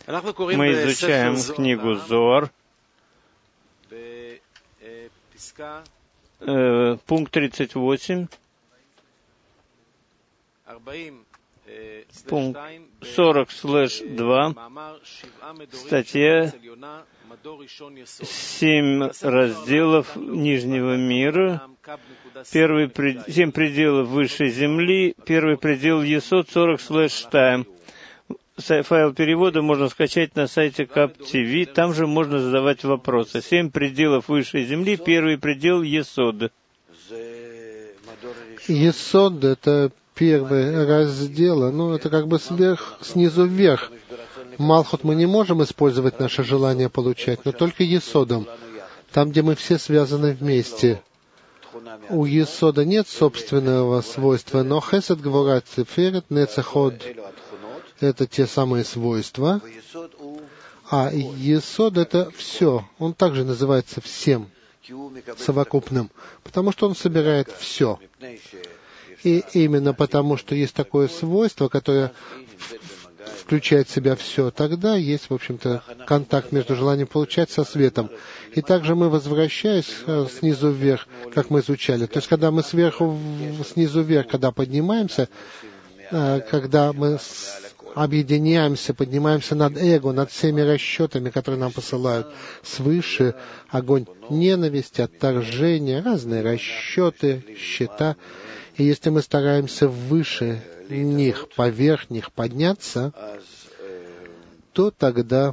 Мы изучаем книгу Зоар, пункт 38, пункт 40/2, статья 7 разделов Нижнего мира, 7 пределов высшей земли, первый предел Есод 40/2. Файл перевода можно скачать на сайте КАП-ТВ, там же можно задавать вопросы. 7 пределов высшей земли, первый предел Есод. Есод — это первый раздел, это как бы снизу вверх. Малхут мы не можем использовать наше желание получать, но только Есодом, там, где мы все связаны вместе. У Есода нет собственного свойства, но Хесед, Гвура, Тиферет, Нецех, Ход — это те самые свойства, а Есод — это все. Он также называется всем, совокупным, потому что он собирает все. И именно потому, что есть такое свойство, которое включает в себя все, тогда есть, в общем-то, контакт между желанием получать со светом. И также мы, возвращаясь снизу вверх, как мы изучали, то есть когда мы снизу вверх, когда поднимаемся, когда мы объединяемся, поднимаемся над эго, над всеми расчетами, которые нам посылают свыше, огонь ненависти, отторжения, разные расчеты, счета. И если мы стараемся выше них, поверх них подняться, то тогда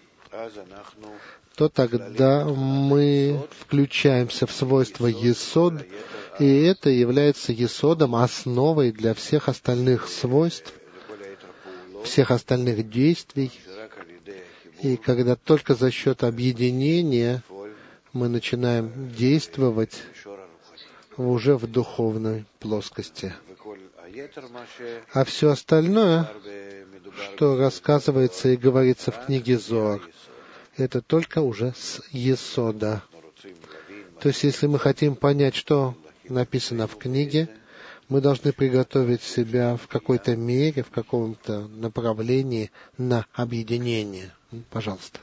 мы включаемся в свойство Есод, и это является Есодом, основой для всех остальных свойств, всех остальных действий. И когда только за счет объединения мы начинаем действовать уже в духовной плоскости. А все остальное, что рассказывается и говорится в книге Зоар, это только уже с Есода. То есть, если мы хотим понять, что написано в книге, мы должны приготовить себя в какой-то мере, в каком-то направлении на объединение. Пожалуйста.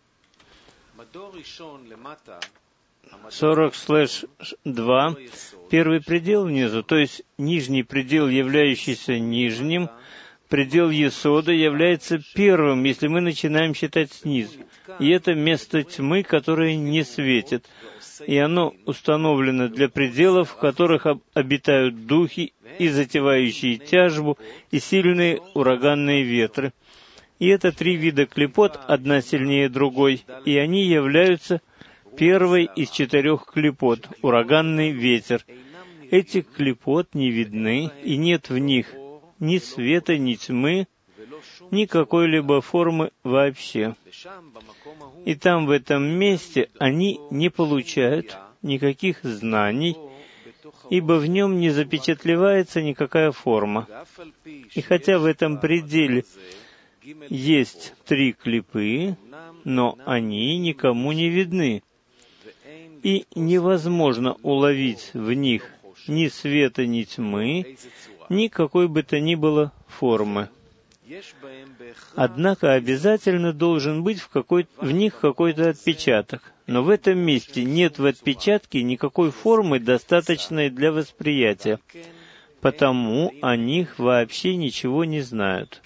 40/2, первый предел внизу, то есть нижний предел, являющийся нижним, предел Есода является первым, если мы начинаем считать снизу. И это место тьмы, которое не светит. И оно установлено для пределов, в которых обитают духи и затевающие тяжбу, и сильные ураганные ветры. И это 3 вида клипот, одна сильнее другой, и они являются первой из 4 клипот — ураганный ветер. Эти клипот не видны, и нет в них ни света, ни тьмы, ни какой-либо формы вообще. И там, в этом месте, они не получают никаких знаний, ибо в нем не запечатлевается никакая форма. И хотя в этом пределе есть 3 клипы, но они никому не видны, и невозможно уловить в них ни света, ни тьмы, ни какой бы то ни было формы. Однако обязательно должен быть в них какой-то отпечаток. Но в этом месте нет в отпечатке никакой формы, достаточной для восприятия. Потому о них вообще ничего не знают.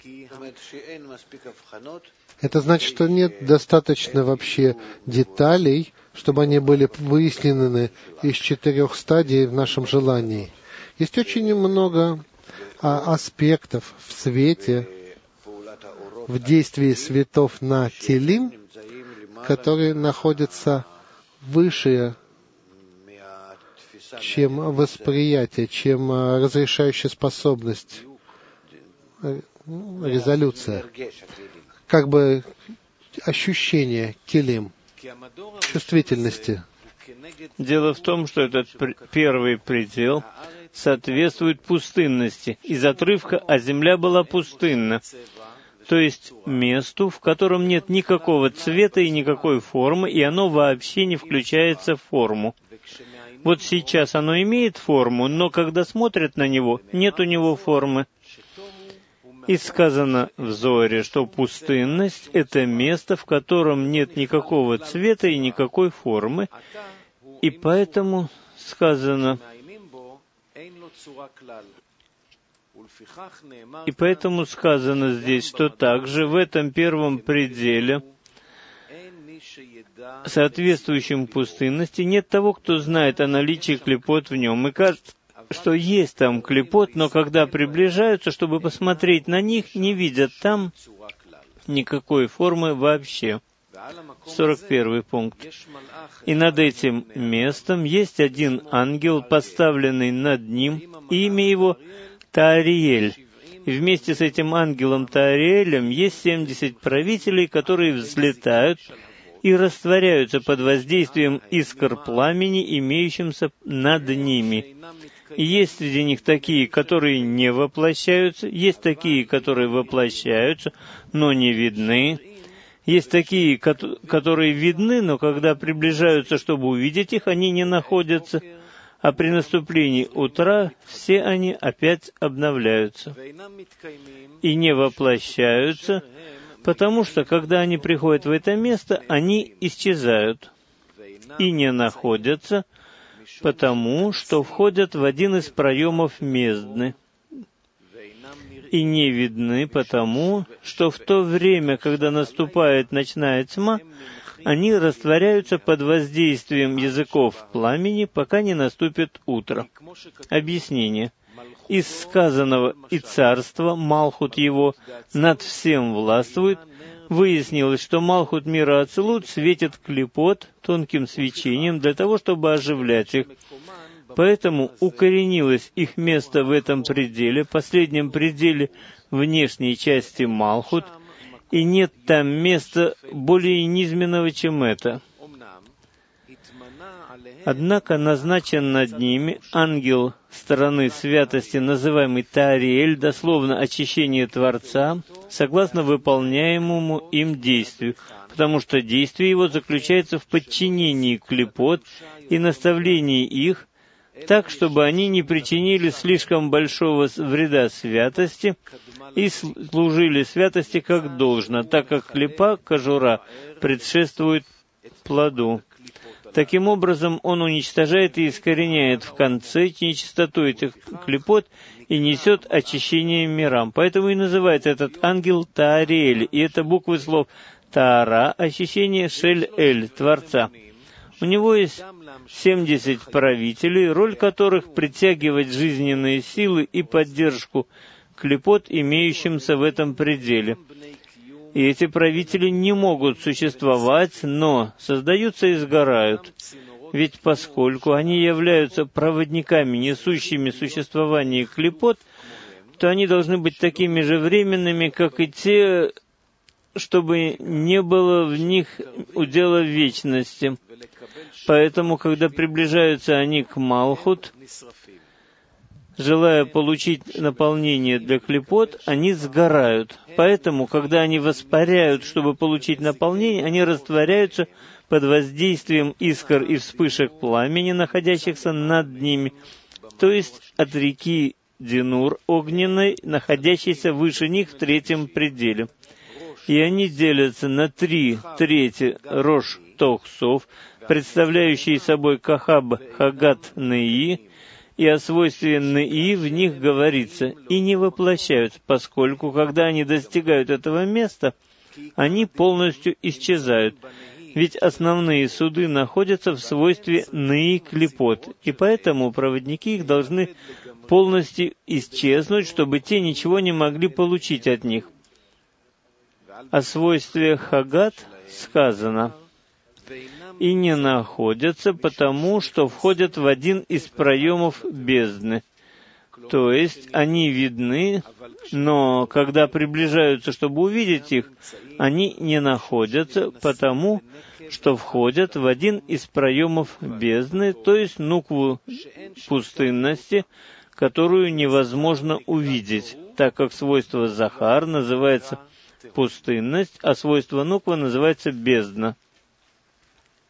Это значит, что нет достаточно вообще деталей, чтобы они были выяснены из 4 стадий в нашем желании. Есть очень много аспектов в свете, в действии светов на телим, которые находятся выше, чем восприятие, чем разрешающая способность, резолюция, как бы ощущение келим, чувствительности. Дело в том, что этот первый предел соответствует пустынности. Из отрывка «А земля была пустынна», то есть месту, в котором нет никакого цвета и никакой формы, и оно вообще не включается в форму. Вот сейчас оно имеет форму, но когда смотрят на него, нет у него формы. И сказано в Зоре, что пустынность — это место, в котором нет никакого цвета и никакой формы, и поэтому сказано здесь, что также в этом первом пределе, соответствующем пустынности, нет того, кто знает о наличии клипот в нем. И кажется, что есть там клипот, но когда приближаются, чтобы посмотреть на них, не видят там никакой формы вообще. 41 пункт. И над этим местом есть один ангел, поставленный над ним, и имя его Таариэль. И вместе с этим ангелом Таариэлем есть 70 правителей, которые взлетают и растворяются под воздействием искр пламени, имеющимся над ними. И есть среди них такие, которые не воплощаются, есть такие, которые воплощаются, но не видны, есть такие, которые видны, но когда приближаются, чтобы увидеть их, они не находятся, а при наступлении утра все они опять обновляются и не воплощаются, потому что, когда они приходят в это место, они исчезают и не находятся, потому что входят в один из проемов бездны, и не видны, потому что в то время, когда наступает ночная тьма, они растворяются под воздействием языков пламени, пока не наступит утро. Объяснение. Из сказанного «и царство, Малхут его, над всем властвует», выяснилось, что Малхут мира Ацилут светит клипот тонким свечением для того, чтобы оживлять их. Поэтому укоренилось их место в этом пределе, последнем пределе внешней части Малхут, и нет там места более низменного, чем это. Однако назначен над ними ангел стороны святости, называемый Таариэль, дословно очищение Творца, согласно выполняемому им действию, потому что действие его заключается в подчинении клипот и наставлении их, так, чтобы они не причинили слишком большого вреда святости и служили святости как должно, так как клипа, кожура, предшествует плоду. Таким образом, он уничтожает и искореняет в конце нечистоту этих клипот и несет очищение мирам. Поэтому и называется этот ангел Таариэль, и это буквы слов Таара, очищение, Шель-Эль, Творца. У него есть 70 правителей, роль которых притягивать жизненные силы и поддержку клипот, имеющимся в этом пределе. И эти правители не могут существовать, но создаются и сгорают. Ведь поскольку они являются проводниками, несущими существование клипот, то они должны быть такими же временными, как и те, чтобы не было в них удела вечности. Поэтому, когда приближаются они к Малхут, желая получить наполнение для клипот, они сгорают. Поэтому, когда они воспаряют, чтобы получить наполнение, они растворяются под воздействием искр и вспышек пламени, находящихся над ними, то есть от реки Динур огненной, находящейся выше них в третьем пределе. И они делятся на 3/3 Рош Тохсов, представляющие собой Кахаб, Хагат, Неи, и о свойстве Неи в них говорится, и не воплощаются, поскольку, когда они достигают этого места, они полностью исчезают. Ведь основные суды находятся в свойстве Неи клипот, и поэтому проводники их должны полностью исчезнуть, чтобы те ничего не могли получить от них. О свойстве Хагат сказано: и не находятся, потому что входят в один из проемов бездны. То есть они видны, но когда приближаются, чтобы увидеть их, они не находятся, потому что входят в один из проемов бездны, то есть нукву пустынности, которую невозможно увидеть, так как свойство Захар называется пустынность, а свойство нуква называется бездна.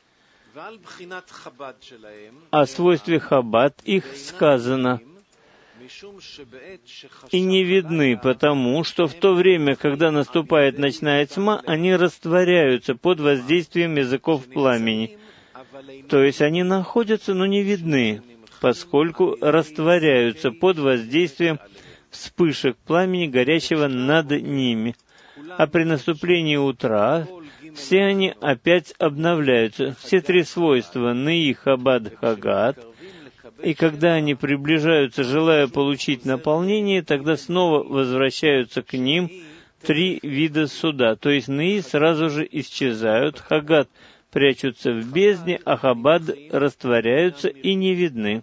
О свойстве Хаббат их сказано: и не видны, потому что в то время, когда наступает ночная тьма, они растворяются под воздействием языков пламени. То есть они находятся, но не видны, поскольку растворяются под воздействием вспышек пламени, горящего над ними. А при наступлении утра все они опять обновляются. Все три свойства — Неи, Хабад, Хагат. И когда они приближаются, желая получить наполнение, тогда снова возвращаются к ним три вида суда. То есть Неи сразу же исчезают, Хагат прячутся в бездне, а Хабад растворяются и не видны.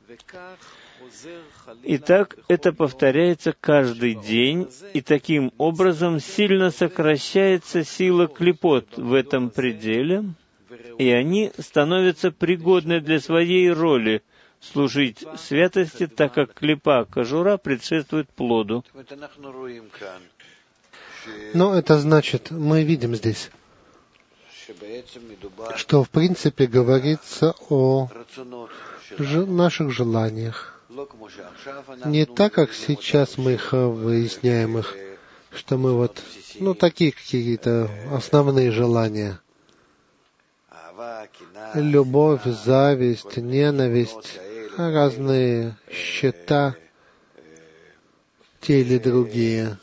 Итак, это повторяется каждый день, и таким образом сильно сокращается сила клипот в этом пределе, и они становятся пригодны для своей роли служить святости, так как клипа кожура предшествует плоду. Но это значит, мы видим здесь, что в принципе говорится о наших желаниях. Не так, как сейчас мы их выясняем, что мы такие какие-то основные желания. Любовь, зависть, ненависть, разные счета, те или другие.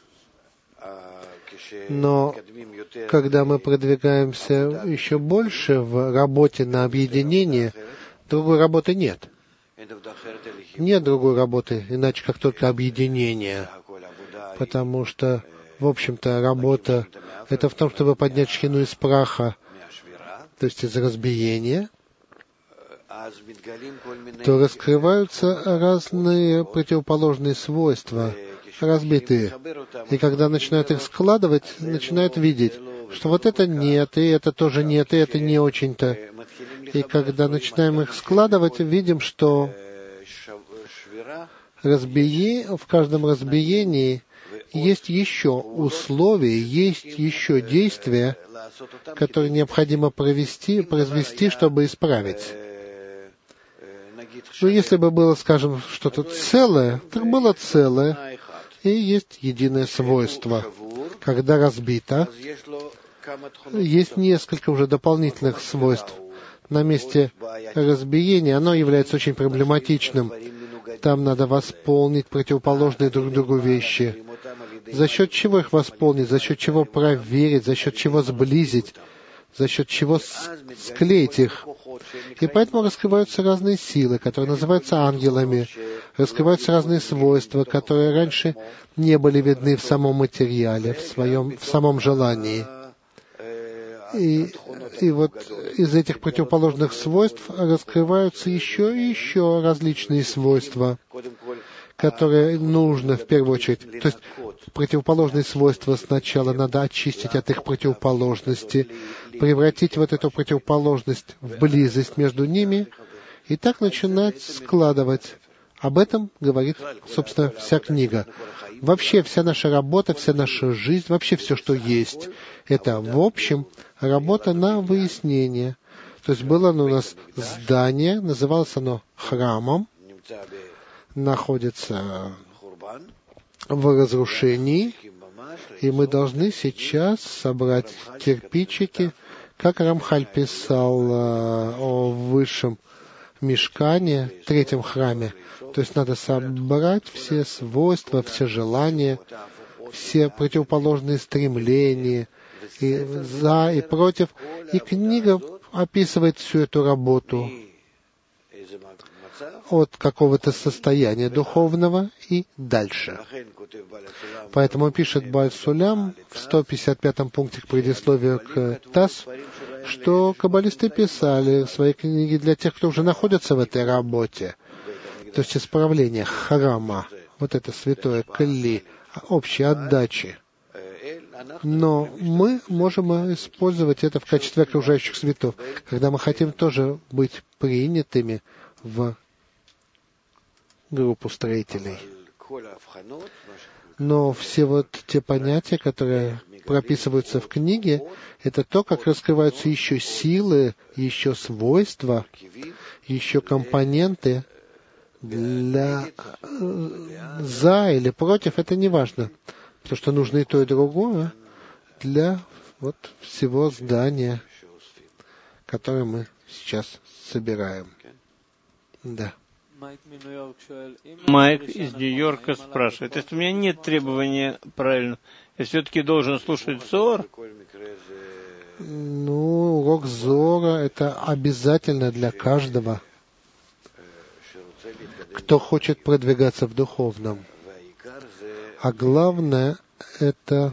Но когда мы продвигаемся еще больше в работе на объединение, другой работы нет. Нет другой работы, иначе как только объединение. Потому что, в общем-то, работа — это в том, чтобы поднять шхину из праха, то есть из разбиения, то раскрываются разные противоположные свойства, разбитые. И когда начинают их складывать, начинают видеть, что вот это нет, и это тоже нет, и это не очень-то. И когда начинаем их складывать, видим, что в каждом разбиении есть еще условия, есть еще действия, которые необходимо произвести, чтобы исправить. Но если бы было, скажем, что-то целое, так было целое, и есть единое свойство. Когда разбито, есть несколько уже дополнительных свойств. На месте разбиения оно является очень проблематичным. Там надо восполнить противоположные друг другу вещи. За счет чего их восполнить, за счет чего проверить, за счет чего сблизить, за счет чего склеить их. И поэтому раскрываются разные силы, которые называются ангелами. Раскрываются разные свойства, которые раньше не были видны в самом материале, в самом желании. И вот из этих противоположных свойств раскрываются еще и еще различные свойства, которые нужно в первую очередь. То есть противоположные свойства сначала надо очистить от их противоположности, превратить вот эту противоположность в близость между ними, и так начинать складывать. Об этом говорит, собственно, вся книга. Вообще вся наша работа, вся наша жизнь, вообще все, что есть, это, в общем, работа на выяснение. То есть было у нас здание, называлось оно храмом, находится в разрушении, и мы должны сейчас собрать кирпичики, как Рамхаль писал о высшем мишкане, третьем храме. То есть надо собрать все свойства, все желания, все противоположные стремления, и за, и против. И книга описывает всю эту работу от какого-то состояния духовного и дальше. Поэтому пишет Бааль Сулям в 155-м пункте к предисловию к ТАСС, что каббалисты писали в своей книге для тех, кто уже находится в этой работе, то есть исправление храма, вот это святое кли, общей отдачи. Но мы можем использовать это в качестве окружающих светов, когда мы хотим тоже быть принятыми в группу строителей. Но все вот те понятия, которые прописываются в книге, это то, как раскрываются еще силы, еще свойства, еще компоненты, за или против, это не важно, потому что нужно и то, и другое для всего здания, которое мы сейчас собираем. Да. Майк из Нью-Йорка спрашивает, если у меня нет требования правильно, я все-таки должен слушать Зоар? Урок Зоара — это обязательно для каждого, кто хочет продвигаться в духовном. А главное — это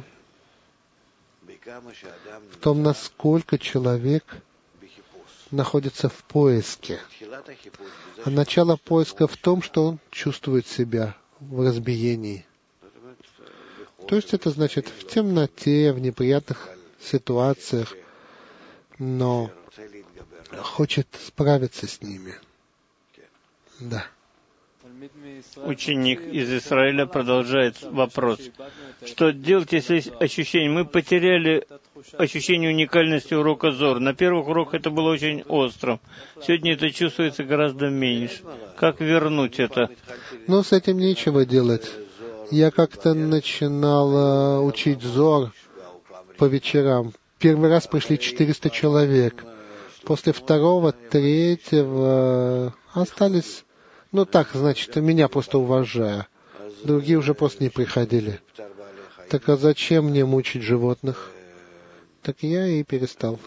в том, насколько человек находится в поиске. А начало поиска в том, что он чувствует себя в разбиении. То есть это значит в темноте, в неприятных ситуациях, но хочет справиться с ними. Да. Ученик из Израиля продолжает вопрос. Что делать, если есть ощущение? Мы потеряли ощущение уникальности урока Зор. На первых уроках это было очень остро. Сегодня это чувствуется гораздо меньше. Как вернуть это? С этим нечего делать. Я как-то начинал учить Зор по вечерам. Первый раз пришли 400 человек. После второго, третьего остались... меня просто уважая. Другие уже просто не приходили. Так а зачем мне мучить животных? Так я и перестал.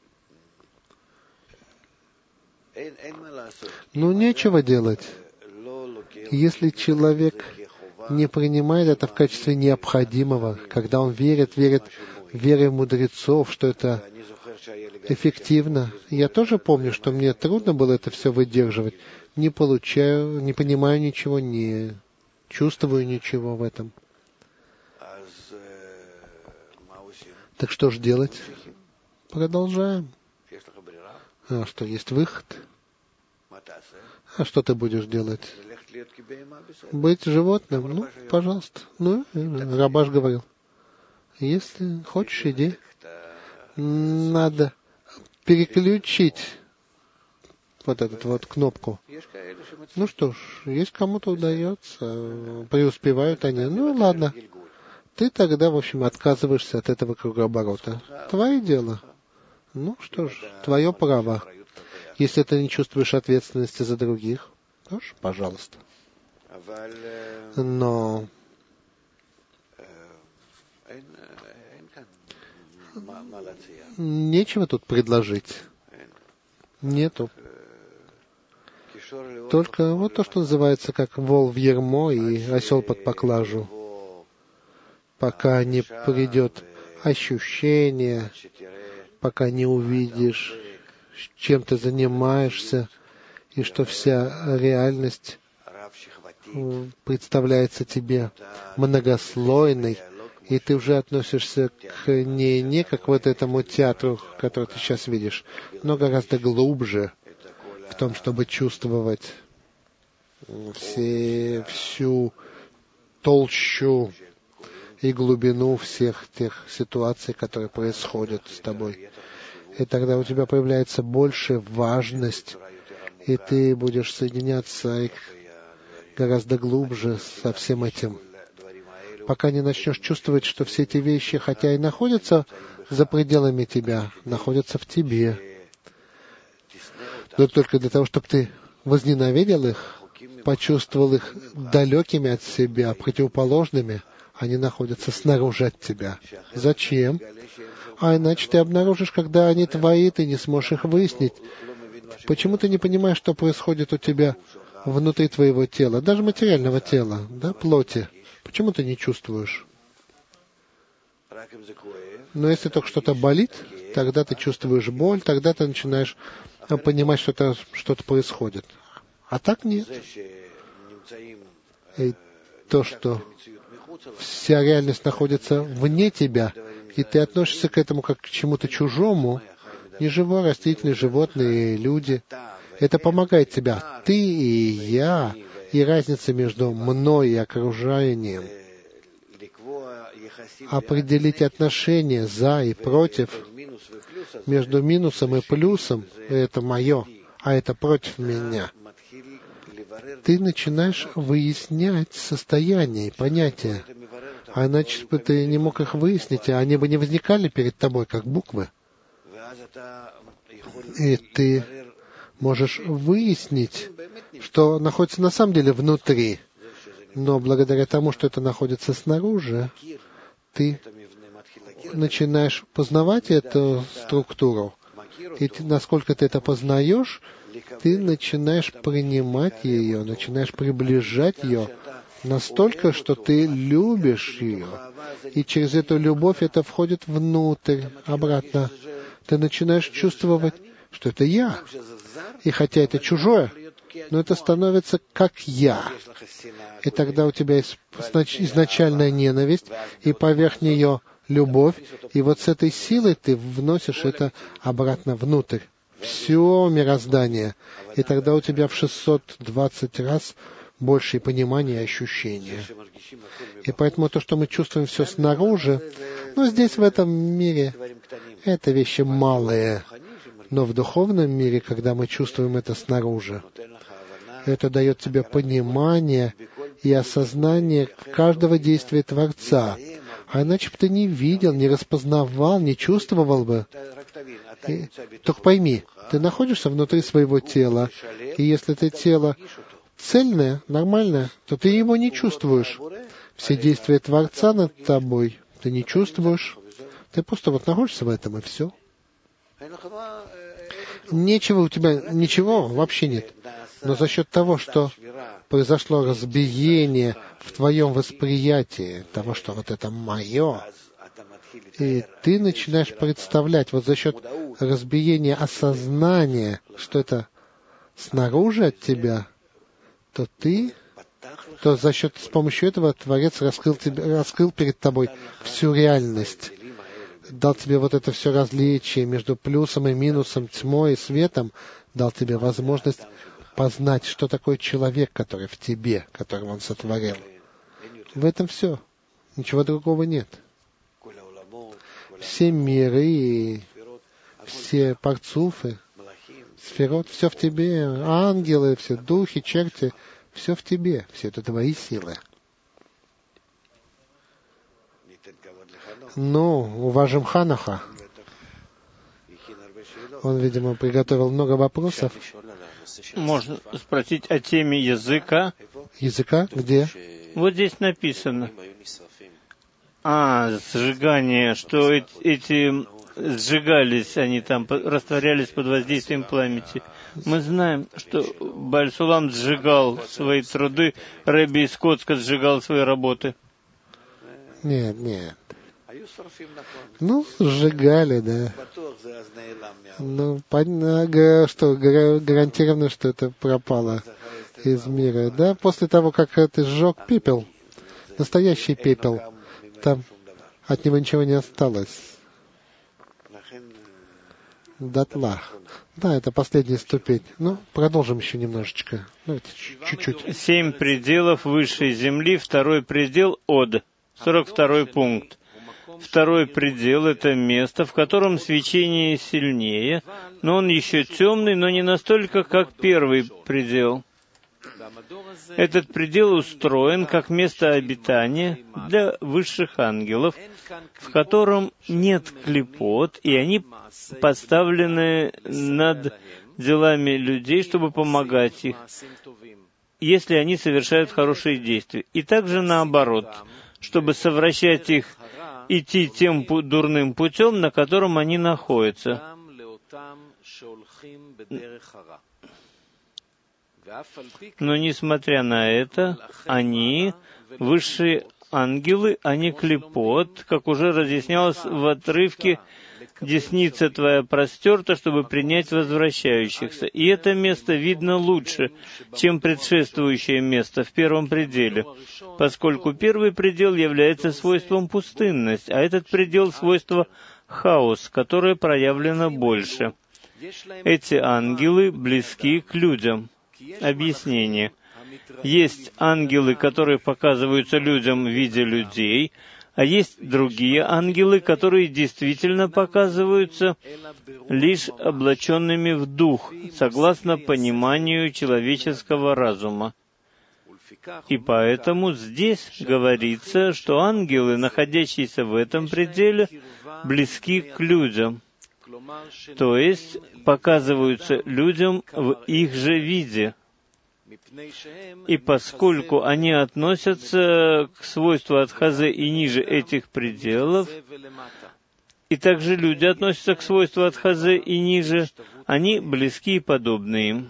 Нечего делать. Если человек не принимает это в качестве необходимого, когда он верит верой мудрецов, что это эффективно. Я тоже помню, что мне трудно было это все выдерживать. Не получаю, не понимаю ничего, не чувствую ничего в этом. Так что же делать? Продолжаем. А что, есть выход? А что ты будешь делать? Быть животным? Пожалуйста. Рабаш говорил. Если хочешь, иди. Надо переключить эту кнопку. Что ж, есть кому-то удается, преуспевают они. Ладно. Ты тогда, в общем, отказываешься от этого кругооборота. Твое дело. Что ж, твое право. Если ты не чувствуешь ответственности за других, то ж, пожалуйста. Но нечего тут предложить. Нету. Только то, что называется, как вол в ярмо и осел под поклажу. Пока не придет ощущение, пока не увидишь, чем ты занимаешься, и что вся реальность представляется тебе многослойной, и ты уже относишься к ней не как этому театру, который ты сейчас видишь, но гораздо глубже в том, чтобы чувствовать всю толщу и глубину всех тех ситуаций, которые происходят с тобой. И тогда у тебя появляется большая важность, и ты будешь соединяться гораздо глубже со всем этим. Пока не начнешь чувствовать, что все эти вещи, хотя и находятся за пределами тебя, находятся в тебе. Но только для того, чтобы ты возненавидел их, почувствовал их далекими от себя, противоположными, они находятся снаружи от тебя. Зачем? А иначе ты обнаружишь, когда они твои, ты не сможешь их выяснить. Почему ты не понимаешь, что происходит у тебя внутри твоего тела, даже материального тела, плоти? Почему ты не чувствуешь? Но если только что-то болит, тогда ты чувствуешь боль, тогда ты начинаешь понимать, что что-то происходит. А так нет. И то, что вся реальность находится вне тебя, и ты относишься к этому как к чему-то чужому, неживое, растительное, животные, люди, это помогает тебе. Ты и я, и разница между мной и окружением. Определить отношения за и против, между минусом и плюсом, это мое, а это против меня. ты начинаешь выяснять состояние и понятия. А иначе бы ты не мог их выяснить, а они бы не возникали перед тобой, как буквы. И ты можешь выяснить, что находится на самом деле внутри. Но благодаря тому, что это находится снаружи, ты начинаешь познавать эту структуру. И насколько ты это познаешь, ты начинаешь принимать ее, начинаешь приближать ее настолько, что ты любишь ее. И через эту любовь это входит внутрь, обратно. Ты начинаешь чувствовать, что это я. И хотя это чужое, но это становится как я. И тогда у тебя есть изначальная ненависть, и поверх нее любовь, и вот с этой силой ты вносишь это обратно внутрь. Все мироздание. И тогда у тебя в 620 раз больше понимания и ощущения. И поэтому то, что мы чувствуем все снаружи, здесь, в этом мире, это вещи малые. Но в духовном мире, когда мы чувствуем это снаружи, это дает тебе понимание и осознание каждого действия Творца. А иначе бы ты не видел, не распознавал, не чувствовал бы. Только пойми, ты находишься внутри своего тела, и если это тело цельное, нормальное, то ты его не чувствуешь. Все действия Творца над тобой ты не чувствуешь. Ты просто находишься в этом, и все. Ничего вообще нет. Но за счет того, что произошло разбиение в твоем восприятии того, что вот это мое, и ты начинаешь представлять, за счет разбиения осознания, что это снаружи от тебя, то с помощью этого Творец раскрыл перед тобой всю реальность, дал тебе это все различие между плюсом и минусом, тьмой и светом, дал тебе возможность познать, что такое человек, который в тебе, которого он сотворил. В этом все. Ничего другого нет. Все миры, все парцуфы, сферот, все в тебе, ангелы, все духи, черти, все в тебе, все это твои силы. Уважим Ханаха. Он, видимо, приготовил много вопросов. Можно спросить о теме языка. Языка? Где? Вот здесь написано. Сжигание, что эти сжигались, они там растворялись под воздействием пламени. Мы знаем, что Бааль Сулам сжигал свои труды, Ребби из Коцка сжигал свои работы. Нет. Сжигали, да. Что, гарантированно, что это пропало из мира. Да, после того, как это сжег пепел, настоящий пепел, там от него ничего не осталось. Дотла. Да, это последняя ступень. Продолжим еще немножечко. Чуть-чуть. 7 пределов высшей земли, второй предел Од. 42 пункт. Второй предел — это место, в котором свечение сильнее, но он еще темный, но не настолько, как первый предел. Этот предел устроен как место обитания для высших ангелов, в котором нет клипот, и они поставлены над делами людей, чтобы помогать их, если они совершают хорошие действия. И также наоборот, чтобы совращать их идти тем дурным путем, на котором они находятся. Но, несмотря на это, они, высшие ангелы, они клипот, как уже разъяснялось в отрывке «Десница твоя простерта, чтобы принять возвращающихся». И это место видно лучше, чем предшествующее место в первом пределе, поскольку первый предел является свойством пустынность, а этот предел — свойство хаос, которое проявлено больше. Эти ангелы близки к людям. Объяснение. Есть ангелы, которые показываются людям в виде людей, А есть другие ангелы, которые действительно показываются лишь облаченными в дух, согласно пониманию человеческого разума. И поэтому здесь говорится, что ангелы, находящиеся в этом пределе, близки к людям, то есть показываются людям в их же виде. И поскольку они относятся к свойству Адхазе и ниже этих пределов, и также люди относятся к свойству Адхазе и ниже, они близки и подобны им.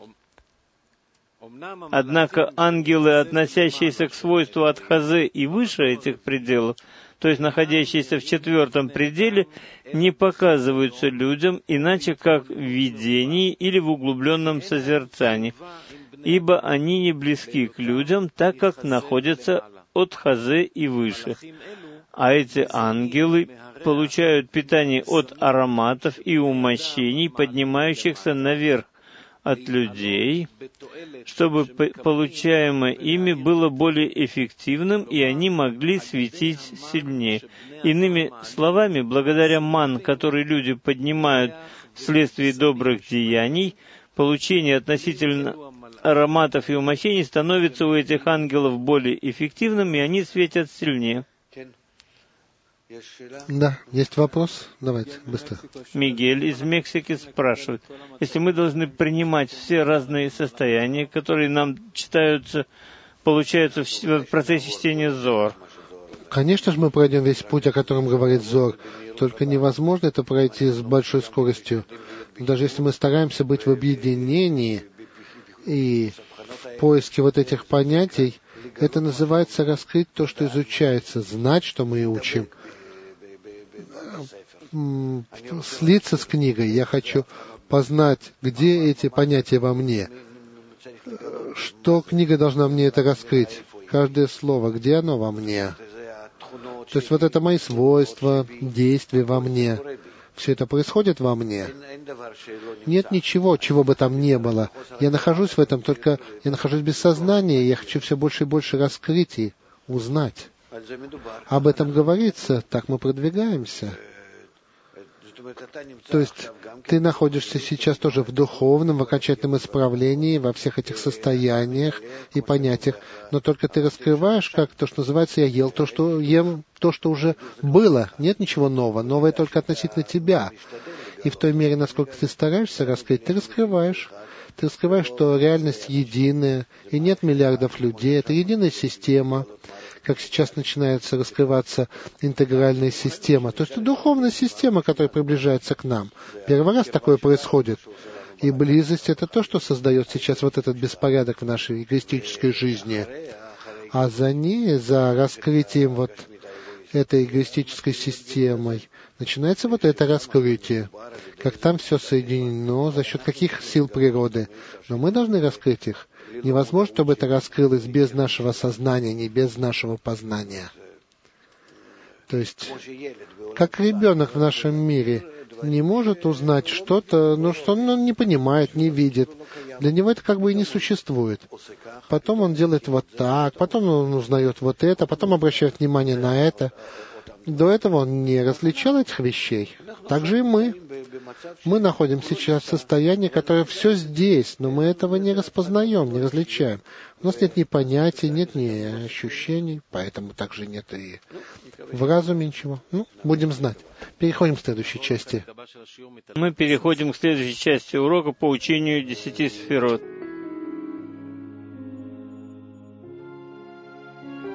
Однако ангелы, относящиеся к свойству Адхазе и выше этих пределов, то есть находящиеся в 4-м пределе, не показываются людям иначе, как в видении или в углубленном созерцании, ибо они не близки к людям, так как находятся от Хазе и выше. А эти ангелы получают питание от ароматов и умощений, поднимающихся наверх от людей, чтобы получаемое ими было более эффективным, и они могли светить сильнее. Иными словами, благодаря ман, который люди поднимают вследствие добрых деяний, получение относительно ароматов и умощений становится у этих ангелов более эффективным, и они светят сильнее. Да, есть вопрос? Давайте, быстро. Мигель из Мексики спрашивает, если мы должны принимать все разные состояния, которые нам получаются в процессе чтения Зоар. Конечно же, мы пройдем весь путь, о котором говорит Зоар, только невозможно это пройти с большой скоростью. Даже если мы стараемся быть в объединении и в поиске вот этих понятий, это называется раскрыть то, что изучается, знать, что мы учим. Слиться с книгой. Я хочу познать, где эти понятия во мне. Что книга должна мне это раскрыть? Каждое слово, где оно во мне? То есть вот это мои свойства, действия во мне. Все это происходит во мне. Нет ничего, чего бы там не было. Я нахожусь в этом, только я нахожусь без сознания, и я хочу все больше и больше раскрыть и узнать. Об этом говорится, так мы продвигаемся. То есть ты находишься сейчас тоже в духовном, в окончательном исправлении, во всех этих состояниях и понятиях, но только ты раскрываешь, как то, что называется, я ел то, что ем, то, что уже было. Нет ничего нового. Новое только относительно тебя. И в той мере, насколько ты стараешься раскрыть, ты раскрываешь. Ты раскрываешь, что реальность единая, и нет миллиардов людей. Это единая система. Как сейчас начинается раскрываться интегральная система. То есть это духовная система, которая приближается к нам. Первый раз такое происходит. И близость — это то, что создает сейчас вот этот беспорядок в нашей эгоистической жизни. А за ней, за раскрытием вот этой эгоистической системой, начинается вот это раскрытие. Как там все соединено, за счет каких сил природы. Но мы должны раскрыть их. Невозможно, чтобы это раскрылось без нашего сознания, не без нашего познания. То есть, как ребенок в нашем мире не может узнать что-то, что он не понимает, не видит. Для него это как бы и не существует. Потом он делает вот так, потом он узнает вот это, потом обращает внимание на это. До этого он не различал этих вещей. Так же и мы. Мы находимся сейчас в состоянии, которое все здесь, но мы этого не распознаем, не различаем. У нас нет ни понятий, нет ни ощущений, поэтому также нет и в разуме ничего. Будем знать. Переходим к следующей части. Мы переходим к следующей части урока по учению 10 сферот.